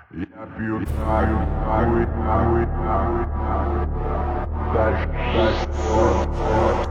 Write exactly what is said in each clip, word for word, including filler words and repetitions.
Я пью, таю, таю, таю, таю. Дальше, дальше, вот, вот.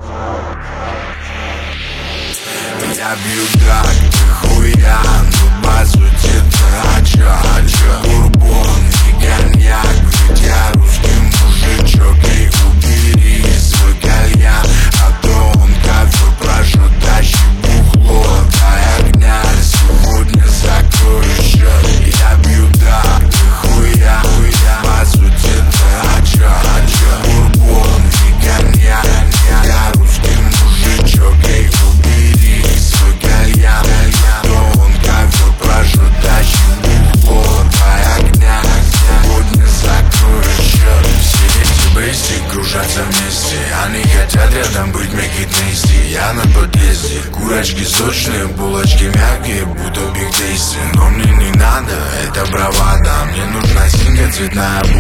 Я бью драк, хуя, но по сути драча. Бурбон и коньяк, ведь я русский мужичок. И убери свой кальян, а то он кайф прожжет, тащи бухло. Дай огня, сегодня закрою счет. Я бью драк, хуя, по сути драча. Бурбон и коньяк, я русский мужичок. И убери свой кальян, то он кайф прожжет, тащи бухло. Дай огня, сегодня закрою счет. Все эти бейси кружатся вместе, они хотят рядом быть, make it nasty. Я на подъезде, курочки сочные, булочки мягкие, будто биг тейсти. Но мне не надо, это бравада, мне нужна синька, цветная